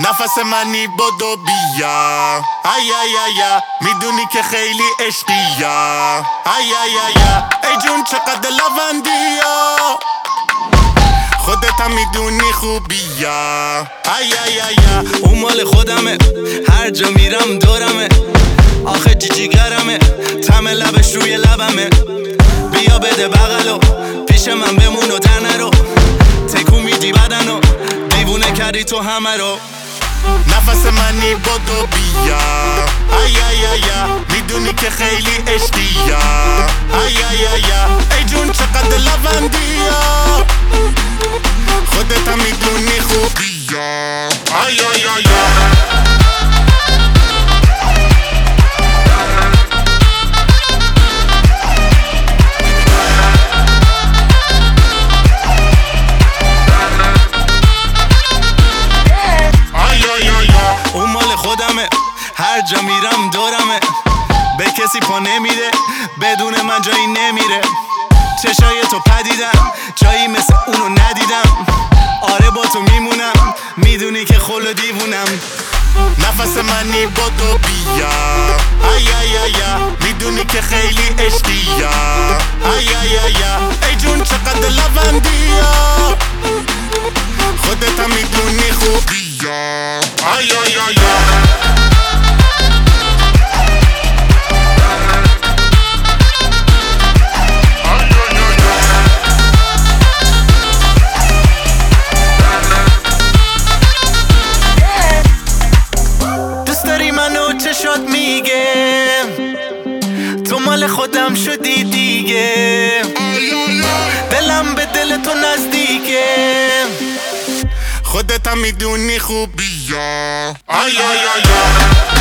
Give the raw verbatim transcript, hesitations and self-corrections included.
نفس منی بدو بیا ای ای ای میدونی که خیلی عشقیا ای ای ای ای جون چقدر لوندیا خودت هم میدونی خوبیا ای ای ای اون مال خودمه هر جا میرم دورمه آخه جیجیگرمه تم لبش روی لبمه بیا بده بغلو پیش من بمون و تنه رو تکون میدی بدنو دیوونه کردی تو همه رو نفس منی بدو بیا ای ای ای میدونی که خیلی عشقیا ای ای ای ای جون چقدر لوندیا خودت هم میدونی خوبیا ای ای ای هر جا میرم دورمه به کسی پا نمیده بدون من جایی نمیره چشای تو پدیدم جایی مثل اونو ندیدم آره با تو میمونم میدونی که خل و دیوونم نفس منی بدو بیا ای ای ای میدونی که خیلی عشقیا ای ای ای ای جون چقدر لوندیا خودت هم میدونی خوبیا ای ای ای چشات میگه تو مال خودم شدی دیگه دلم به دل تو نزدیکه خودت هم میدونی خوبیا ای ای ای